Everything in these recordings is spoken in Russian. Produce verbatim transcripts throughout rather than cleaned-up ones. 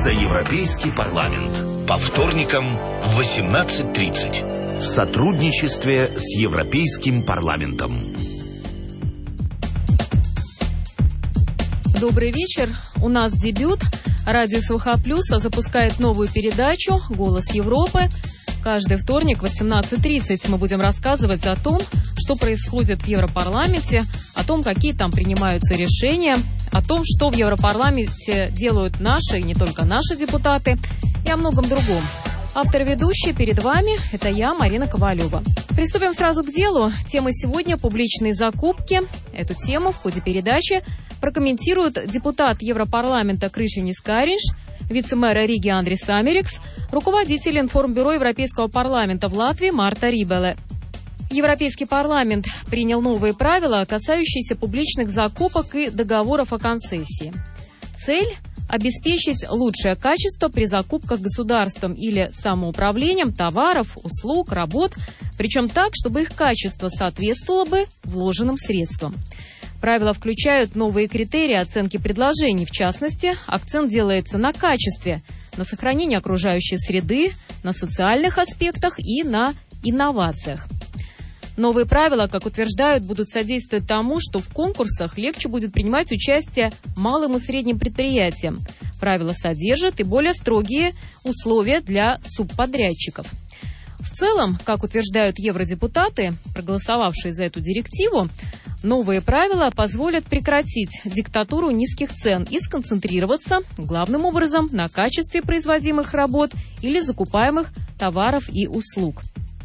За Европейский парламент. По вторникам в восемнадцать тридцать. В сотрудничестве с Европейским парламентом. Добрый вечер. У нас дебют. Радио СВХ Плюс запускает новую передачу «Голос Европы». Каждый вторник в восемнадцать тридцать мы будем рассказывать о том, что происходит в Европарламенте, о том, какие там принимаются решения, о том, что в Европарламенте делают наши и не только наши депутаты, и о многом другом. Автор и ведущий перед вами – это я, Марина Ковалева. Приступим сразу к делу. Тема сегодня – публичные закупки. Эту тему в ходе передачи прокомментируют депутат Европарламента Кришинис Каринш, вице-мэр Риги Андрис Америкс, руководитель информбюро Европейского парламента в Латвии Марта Рибеле. Европейский парламент принял новые правила, касающиеся публичных закупок и договоров о концессии. Цель – обеспечить лучшее качество при закупках государством или самоуправлением товаров, услуг, работ, причем так, чтобы их качество соответствовало бы вложенным средствам. Правила включают новые критерии оценки предложений. В частности, акцент делается на качестве, на сохранении окружающей среды, на социальных аспектах и на инновациях. Новые правила, как утверждают, будут содействовать тому, что в конкурсах легче будет принимать участие малым и средним предприятиям. Правила содержат и более строгие условия для субподрядчиков. В целом, как утверждают евродепутаты, проголосовавшие за эту директиву, новые правила позволят прекратить диктатуру низких цен и сконцентрироваться, главным образом, на качестве производимых работ или закупаемых товаров и услуг.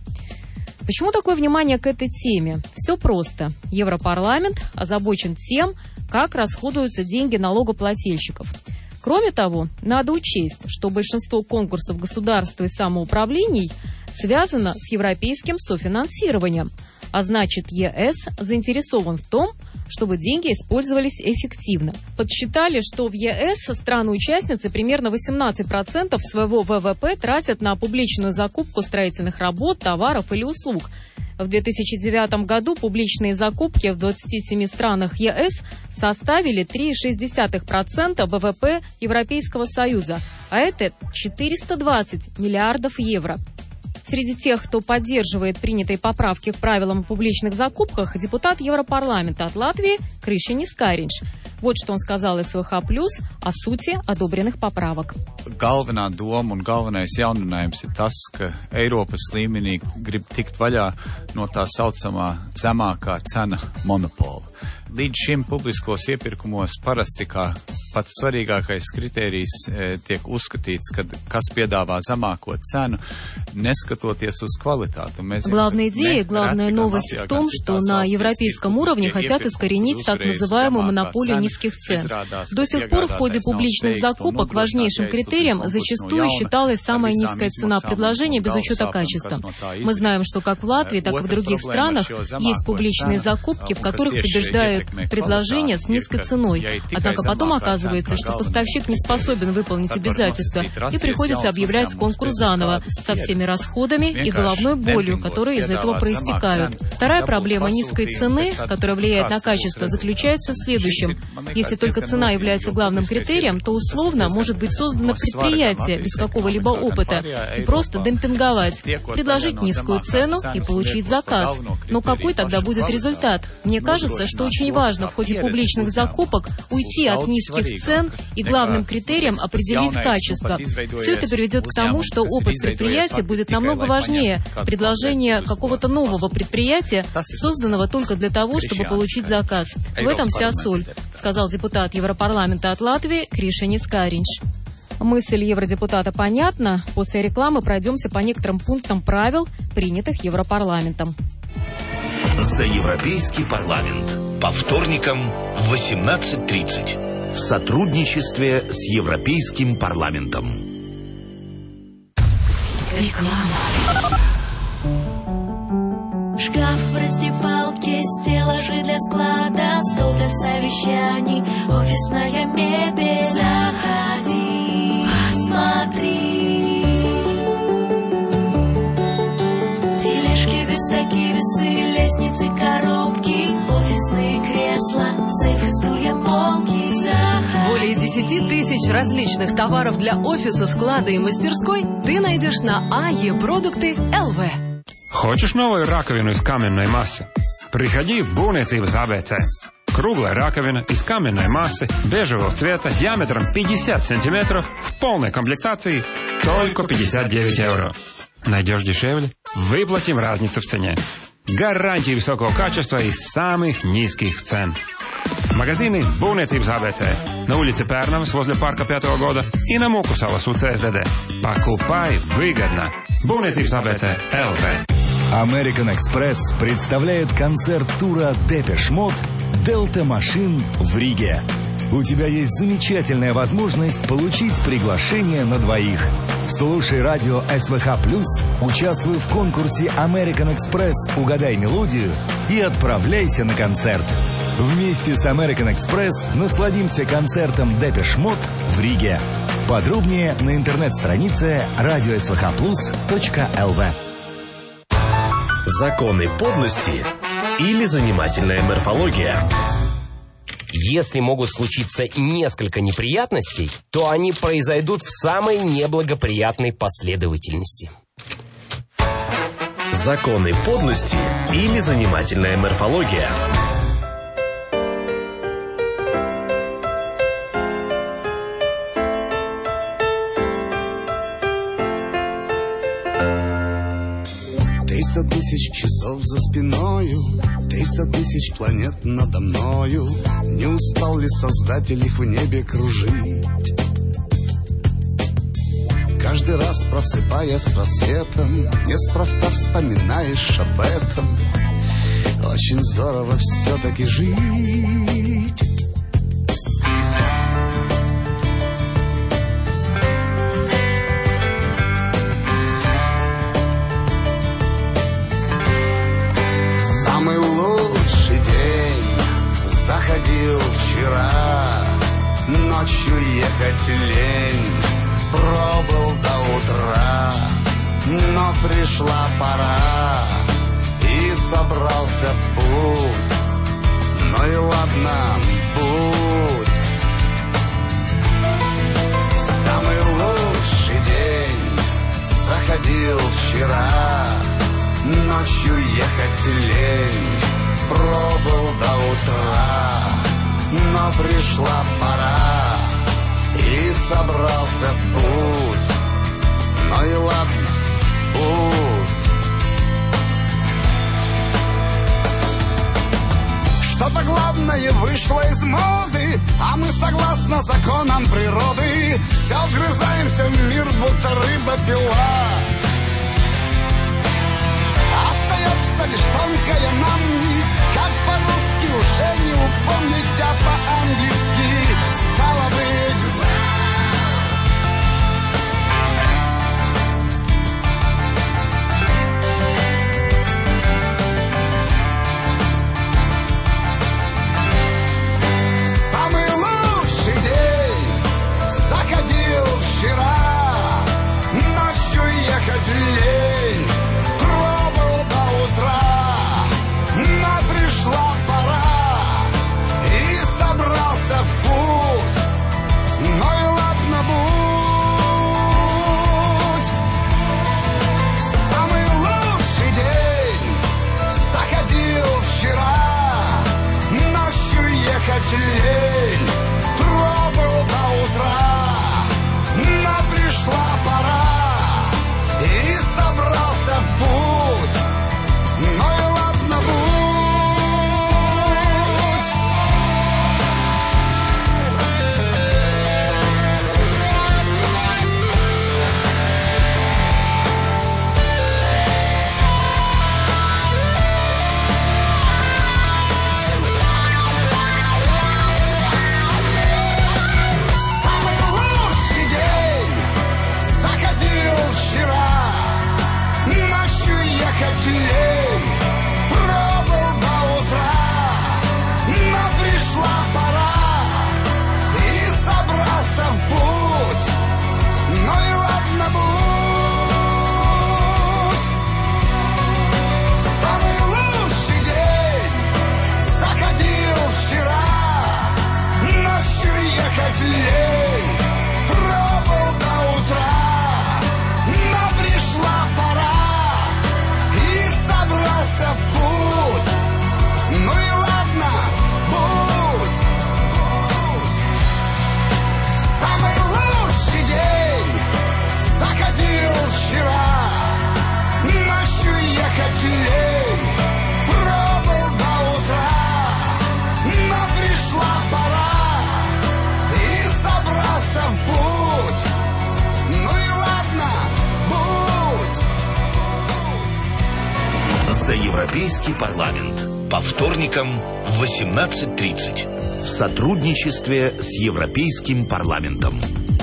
Почему такое внимание к этой теме? Все просто. Европарламент озабочен тем, как расходуются деньги налогоплательщиков. Кроме того, надо учесть, что большинство конкурсов государства и самоуправлений связано с европейским софинансированием, а значит, ЕС заинтересован в том, чтобы деньги использовались эффективно. Подсчитали, что в ЕС страны-участницы примерно восемнадцать процентов своего ВВП тратят на публичную закупку строительных работ, товаров или услуг. В две тысячи девятом году публичные закупки в двадцати семи странах ЕС составили три целых шесть десятых процента ВВП Европейского Союза, а это четыреста двадцать миллиардов евро. Среди тех, кто поддерживает принятые поправки к правилам о публичных закупках, депутат Европарламента от Латвии Кришинис Каринш. Вот что он сказал СВХ Плюс о сути одобренных поправок. Galvenā doma un galvenais jauninājums ir tas, ka Eiropas līmenī grib tikt vaļā no tā saucamā zemākā cena monopola. Līdz šim publiskos iepirkumos parasti kā pats svarīgākais kritērijs e, tiek uzskatīts, kad kas piedāvā zemāko cenu, neskatoties uz kvalitāti. Главная идея, главная новость в том, что на европейском уровне хотят искоренить так называемую монополию низких цен. До сих пор в ходе публичных закупок важнейшим критерием зачастую считалась самая низкая цена предложения без учета качества. Мы знаем, что как в Латвии, так и в других странах есть публичные закупки, в которых побеждает предложение с низкой ценой. Однако потом оказывается, что поставщик не способен выполнить обязательства, и приходится объявлять конкурс заново, со всеми расходами и головной болью, которые из этого проистекают. Вторая проблема низкой цены, которая влияет на качество, заключается в следующем. Если только цена является главным критерием, то условно может быть создано предприятие без какого-либо опыта и просто демпинговать, предложить низкую цену и получить заказ. Но какой тогда будет результат? Мне кажется, что очень важно в ходе публичных закупок уйти от низких цен и главным критерием определить качество. Все это приведет к тому, что опыт предприятия будет намного важнее предложения какого-то нового предприятия, созданного только для того, чтобы получить заказ. В этом вся соль, сказал депутат Европарламента от Латвии Кришинис Каринш. Мысль евродепутата понятна. После рекламы пройдемся по некоторым пунктам правил, принятых Европарламентом. За Европейский парламент. По вторникам в восемнадцать тридцать. В сотрудничестве с Европейским парламентом. Реклама. Шкаф в раздевалке, стеллажи для склада, стол для совещаний, офисная мебель. Заходи, посмотри. Тележки, верстаки, весы, лестницы, коробки, офисные кресла, сейфы, стулья, полки. Заходи. Более десяти тысяч различных товаров для офиса, склада и мастерской ты найдешь на АЕ-продукты ЛВ. Хочешь новую раковину из каменной массы? Приходи в Būvniecības а бэ цэ. Круглая раковина из каменной массы бежевого цвета диаметром пятьдесят сантиметров в полной комплектации только пятьдесят девять евро. Найдешь дешевле? Выплатим разницу в цене. Гарантии высокого качества и самых низких цен. Магазины Būvniecības а бэ цэ на улице Пērnavas возле парка пятого года и на Mukusavas у цэ эс дэ дэ. Покупай выгодно. Būvniecības а бэ цэ ЛВ. American Express представляет концерт тура Depeche Mode «Delta Machine» в Риге. У тебя есть замечательная возможность получить приглашение на двоих. Слушай радио эс вэ ха плюс, участвуй в конкурсе American Express «Угадай мелодию» и отправляйся на концерт. Вместе с American Express насладимся концертом Depeche Mode в Риге. Подробнее на интернет-странице радио эс вэ ха плюс точка эл ви. Законы подлости или занимательная морфология? Если могут случиться несколько неприятностей, то они произойдут в самой неблагоприятной последовательности. Законы подлости или занимательная морфология? Триста тысяч часов за спиною, триста тысяч планет надо мною. Не устал ли Создатель их в небе кружить? Каждый раз, просыпаясь с рассветом, неспроста вспоминаешь об этом. Очень здорово все-таки жить. Самый лучший день заходил вчера. Ночью ехать лень, пробыл до утра. Но пришла пора, и собрался в путь. Ну и ладно, будь. Самый лучший день заходил вчера. Ночью ехать лень, пробыл до утра. Но пришла пора, и собрался в путь. Ну и ладно, будь. Что-то главное вышло из моды, а мы согласно законам природы все вгрызаемся в мир, будто рыба-пила. Остается лишь тонкая нам нить, как по-русски уже не упомнить, а по-английски стало быть. Самый лучший день заходил вчера. Ночью ехать лень, пробыл до утра. Но пришла пора, и собрался Европейский парламент. По вторникам в восемнадцать тридцать. В сотрудничестве с Европейским парламентом.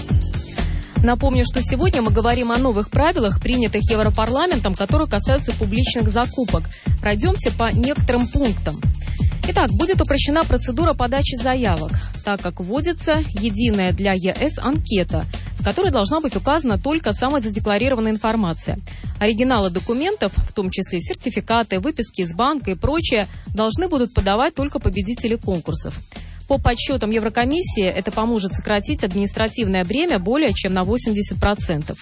Напомню, что сегодня мы говорим о новых правилах, принятых Европарламентом, которые касаются публичных закупок. Пройдемся по некоторым пунктам. Итак, будет упрощена процедура подачи заявок, так как вводится единая для ЕС анкета, в которой должна быть указана только самозадекларированная информация. Оригиналы документов, в том числе сертификаты, выписки из банка и прочее, должны будут подавать только победители конкурсов. По подсчетам Еврокомиссии, это поможет сократить административное бремя более чем на восемьдесят процентов.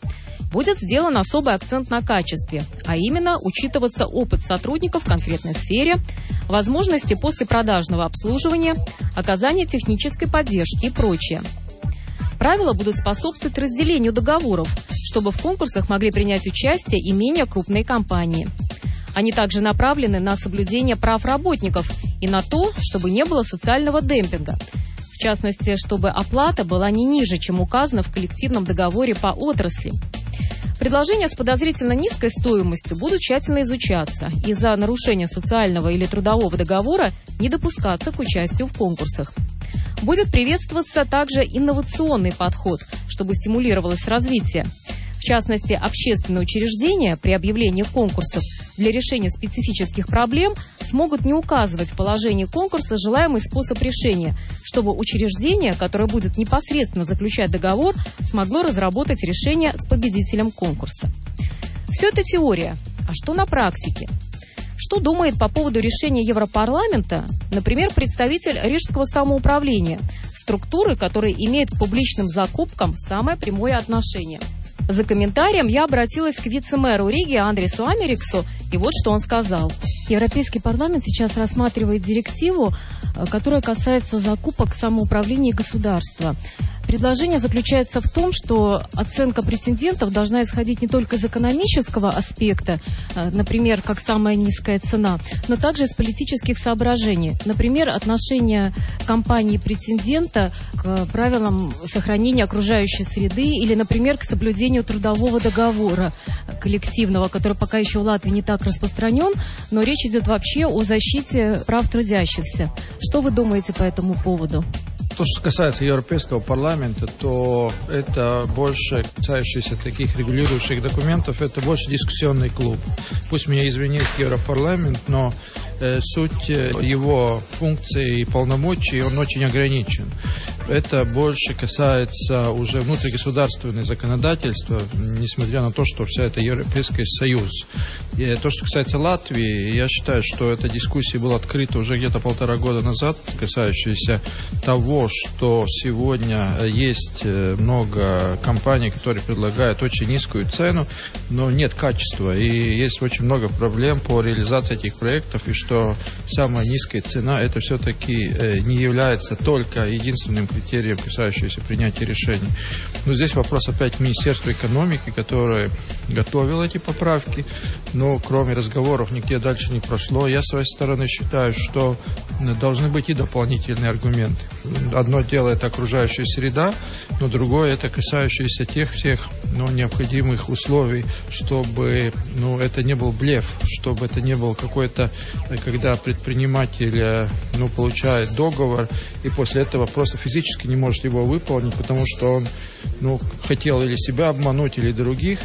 Будет сделан особый акцент на качестве, а именно учитываться опыт сотрудников в конкретной сфере, возможности послепродажного обслуживания, оказания технической поддержки и прочее. Правила будут способствовать разделению договоров, чтобы в конкурсах могли принять участие и менее крупные компании. Они также направлены на соблюдение прав работников и на то, чтобы не было социального демпинга. В частности, чтобы оплата была не ниже, чем указано в коллективном договоре по отрасли. Предложения с подозрительно низкой стоимостью будут тщательно изучаться и за нарушение социального или трудового договора не допускаться к участию в конкурсах. Будет приветствоваться также инновационный подход, чтобы стимулировалось развитие. В частности, общественные учреждения при объявлении конкурсов для решения специфических проблем смогут не указывать в положении конкурса желаемый способ решения, чтобы учреждение, которое будет непосредственно заключать договор, смогло разработать решение с победителем конкурса. Все это теория. А что на практике? Что думает по поводу решения Европарламента, например, представитель Рижского самоуправления, структуры, которая имеет к публичным закупкам самое прямое отношение? За комментарием я обратилась к вице-мэру Риги Андрису Америксу, и вот что он сказал. Европейский парламент сейчас рассматривает директиву, которая касается закупок самоуправления государства. Предложение заключается в том, что оценка претендентов должна исходить не только из экономического аспекта, например, как самая низкая цена, но также из политических соображений. Например, отношение компании-претендента к правилам сохранения окружающей среды или, например, к соблюдению трудового договора коллективного, который пока еще в Латвии не так распространен, но речь идет вообще о защите прав трудящихся. Что вы думаете по этому поводу? То, что касается Европейского парламента, то это больше касающиеся таких регулирующих документов, это больше дискуссионный клуб. Пусть меня извинит Европарламент, но э, суть его функций и полномочий, он очень ограничен. Это больше касается уже внутригосударственного законодательства, несмотря на то, что вся это Европейский Союз. И то, что касается Латвии, я считаю, что эта дискуссия была открыта уже где-то полтора года назад, касающаяся того, что сегодня есть много компаний, которые предлагают очень низкую цену, но нет качества. И есть очень много проблем по реализации этих проектов, и что самая низкая цена, это все-таки не является только единственным критериям, касающимся принятия решений. Но здесь вопрос опять к Министерству экономики, которое готовило эти поправки, но кроме разговоров нигде дальше не прошло. Я, с своей стороны, считаю, что должны быть и дополнительные аргументы. Одно дело – это окружающая среда, но другое – это касающееся тех всех ну, необходимых условий, чтобы ну, это не был блеф, чтобы это не был какой-то, когда предприниматель ну, получает договор и после этого просто физически не может его выполнить, потому что он ну, хотел или себя обмануть, или других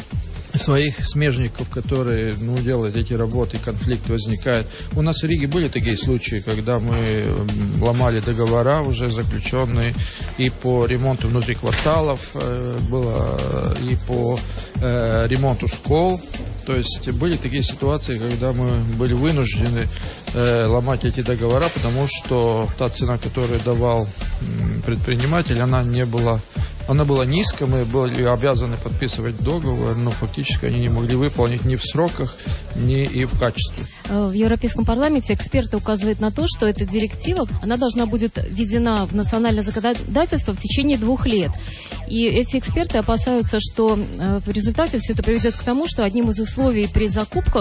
своих смежников, которые ну, делают эти работы, конфликт возникает. У нас в Риге были такие случаи, когда мы ломали договора уже заключенные и по ремонту внутри кварталов, э, было и по э, ремонту школ. То есть были такие ситуации, когда мы были вынуждены э, ломать эти договора, потому что та цена, которую давал м, предприниматель, она не была Она была низкая, мы были обязаны подписывать договор, но фактически они не могли выполнить ни в сроках, ни и в качестве. В Европейском парламенте эксперты указывают на то, что эта директива, она должна будет введена в национальное законодательство в течение двух лет. И эти эксперты опасаются, что в результате все это приведет к тому, что одним из условий при закупках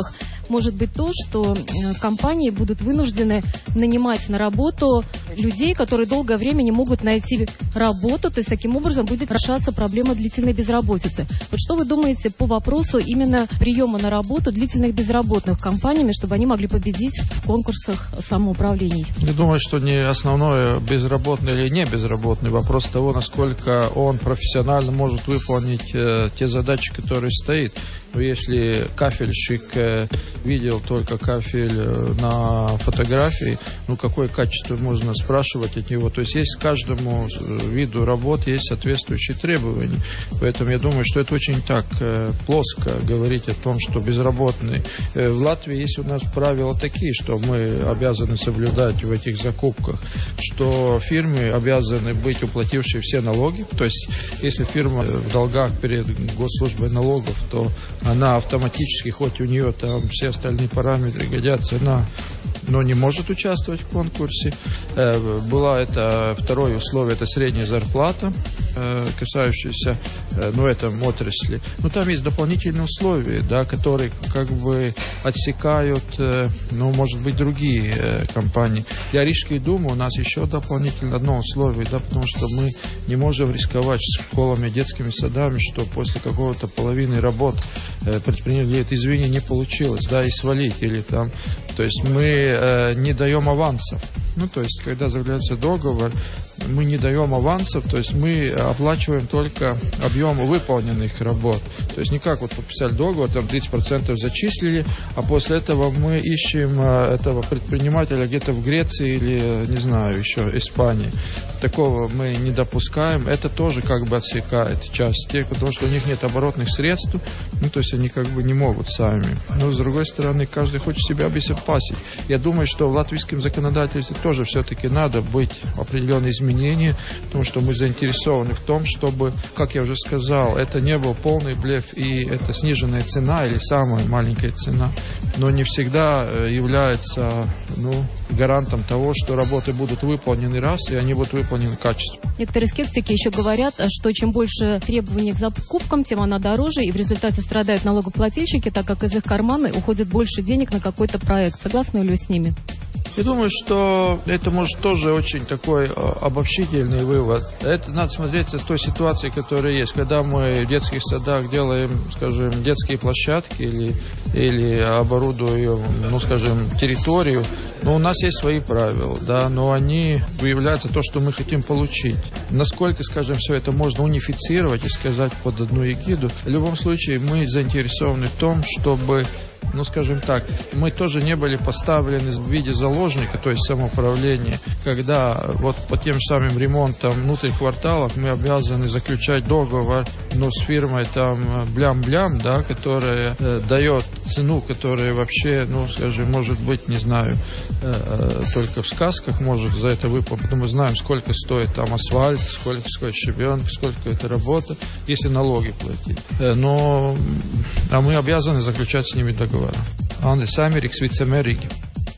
может быть то, что компании будут вынуждены нанимать на работу людей, которые долгое время не могут найти работу, то есть таким образом будет решаться проблема длительной безработицы. Вот что вы думаете по вопросу именно приема на работу длительных безработных компаниями, чтобы они могли победить в конкурсах самоуправлений? Я думаю, что не основное безработный или не безработный вопрос того, насколько он профессионально может выполнить э, те задачи, которые стоит. Но если кафельщик э, видел только кафель э, на фотографии, ну какое качество можно спрашивать от него? То есть есть каждому виду работ есть соответствующие требования. Поэтому я думаю, что это очень так э, плоско говорить о том, что безработный. Э, в Латвии есть у нас правила такие, что мы обязаны соблюдать в этих закупках, что фирмы обязаны быть уплатившие все налоги. То есть если фирма в долгах перед госслужбой налогов, то она автоматически, хоть у нее там все остальные параметры годятся, она, но не может участвовать в конкурсе. Э, была это второе условие, это средняя зарплата, э, касающаяся, э, ну, этом отрасли. Но там есть дополнительные условия, да, которые как бы отсекают, э, ну, может быть, другие э, компании. Для Рижской думы у нас еще дополнительно одно условие, да, потому что мы не можем рисковать с школами, детскими садами, что после какого-то половины работ э, предприниматель говорит, извини, не получилось, да, и свалить, или там. То есть мы э, не даем авансов. Ну, то есть, когда заключается договор, мы не даем авансов, то есть мы оплачиваем только объем выполненных работ. То есть не как вот подписали договор, там тридцать процентов зачислили, а после этого мы ищем этого предпринимателя где-то в Греции или, не знаю, еще Испании. Такого мы не допускаем. Это тоже как бы отсекает часть тех, потому что у них нет оборотных средств, ну, то есть они как бы не могут сами. Но, с другой стороны, каждый хочет себя обезопасить. Я думаю, что в латвийском законодательстве тоже все-таки надо быть определенные изменения, потому что мы заинтересованы в том, чтобы, как я уже сказал, это не был полный блеф, и это сниженная цена или самая маленькая цена, но не всегда является, ну, гарантом того, что работы будут выполнены раз, и они будут выполнены качественно. Некоторые скептики еще говорят, что чем больше требований к закупкам, тем она дороже, и в результате страдают налогоплательщики, так как из их кармана уходит больше денег на какой-то проект. Согласны ли вы с ними? Я думаю, что это может тоже очень такой обобщительный вывод. Это надо смотреть с той ситуации, которая есть. Когда мы в детских садах делаем, скажем, детские площадки или, или оборудуем, ну, скажем, территорию, но у нас есть свои правила, да, но они выявляются то, что мы хотим получить. Насколько, скажем, все это можно унифицировать и сказать под одну эгиду. В любом случае мы заинтересованы в том, чтобы, ну, скажем так, мы тоже не были поставлены в виде заложника, то есть самоуправления, когда вот по тем самым ремонтам внутри кварталов мы обязаны заключать договор, ну, с фирмой там блям-блям, да, которая э, дает цену, которая вообще, ну, скажем, может быть, не знаю, э, э, только в сказках может за это выполнить, потому мы знаем, сколько стоит там асфальт, сколько стоит щебенка, сколько это работа, если налоги платить. Э, но, а мы обязаны заключать с ними договор. Андрис Америкс, вице-мэр Риги.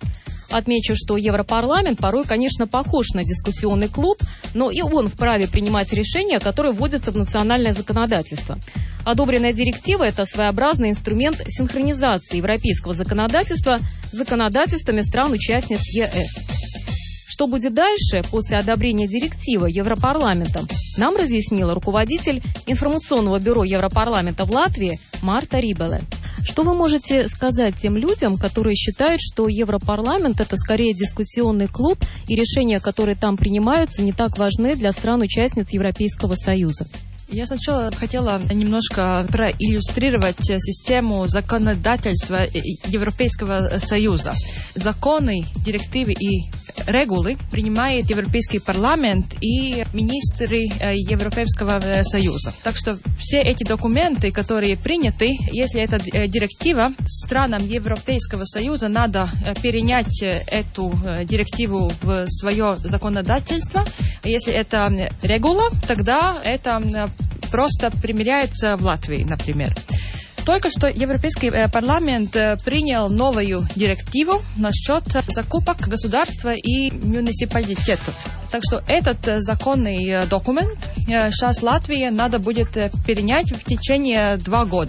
Отмечу, что Европарламент порой, конечно, похож на дискуссионный клуб, но и он вправе принимать решения, которые вводятся в национальное законодательство. Одобренная директива – это своеобразный инструмент синхронизации европейского законодательства с законодательствами стран-участниц ЕС. Что будет дальше, после одобрения директивы Европарламентом, нам разъяснила руководитель информационного бюро Европарламента в Латвии Марта Рибеле. Что вы можете сказать тем людям, которые считают, что Европарламент – это скорее дискуссионный клуб, и решения, которые там принимаются, не так важны для стран-участниц Европейского Союза? Я сначала хотела немножко проиллюстрировать систему законодательства Европейского Союза. Законы, директивы и регулы принимает Европейский парламент и министры Европейского Союза. Так что все эти документы, которые приняты, если это директива, странам Европейского Союза надо перенять эту директиву в свое законодательство. Если это регула, тогда это просто примеряется в Латвии, например. Только что Европейский парламент принял новую директиву насчет закупок государства и муниципалитетов. Так что этот законный документ сейчас Латвии надо будет перенять в течение два года.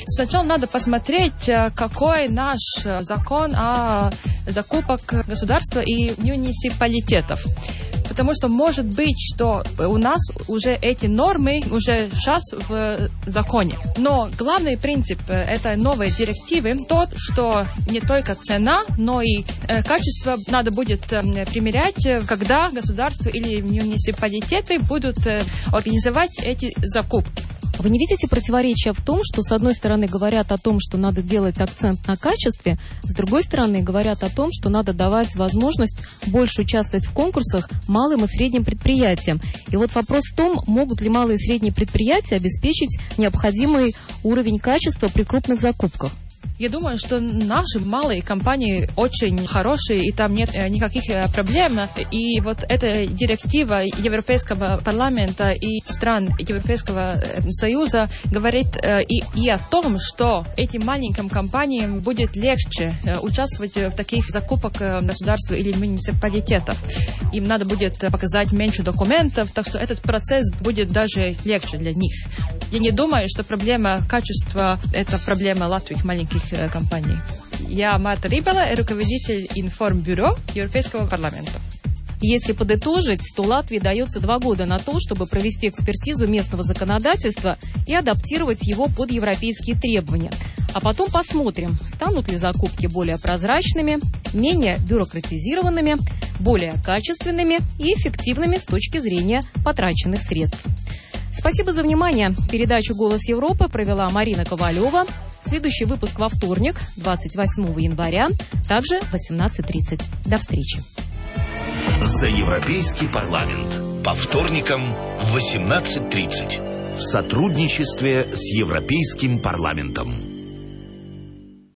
Сначала надо посмотреть, какой наш закон о закупках государства и муниципалитетов. Потому что может быть, что у нас уже эти нормы уже сейчас в законе. Но главный принцип этой новой директивы тот, что не только цена, но и качество надо будет примерять, когда государство или муниципалитеты будут организовать эти закупки. Вы не видите противоречия в том, что с одной стороны говорят о том, что надо делать акцент на качестве, с другой стороны говорят о том, что надо давать возможность больше участвовать в конкурсах малым и средним предприятиям. И вот вопрос в том, могут ли малые и средние предприятия обеспечить необходимый уровень качества при крупных закупках? Я думаю, что наши малые компании очень хорошие, и там нет никаких проблем. И вот эта директива Европейского парламента и стран Европейского Союза говорит и, и о том, что этим маленьким компаниям будет легче участвовать в таких закупках государства или муниципалитетов. Им надо будет показать меньше документов, так что этот процесс будет даже легче для них. Я не думаю, что проблема качества – это проблема латвийских маленьких компаний. Я Марта Рибела, руководитель информбюро Европейского парламента. Если подытожить, то Латвии дается два года на то, чтобы провести экспертизу местного законодательства и адаптировать его под европейские требования. А потом посмотрим, станут ли закупки более прозрачными, менее бюрократизированными, более качественными и эффективными с точки зрения потраченных средств. Спасибо за внимание. Передачу «Голос Европы» провела Марина Ковалева. Следующий выпуск во вторник, двадцать восьмого января, также в восемнадцать тридцать. До встречи. За Европейский парламент. По вторникам в восемнадцать тридцать. В сотрудничестве с Европейским парламентом.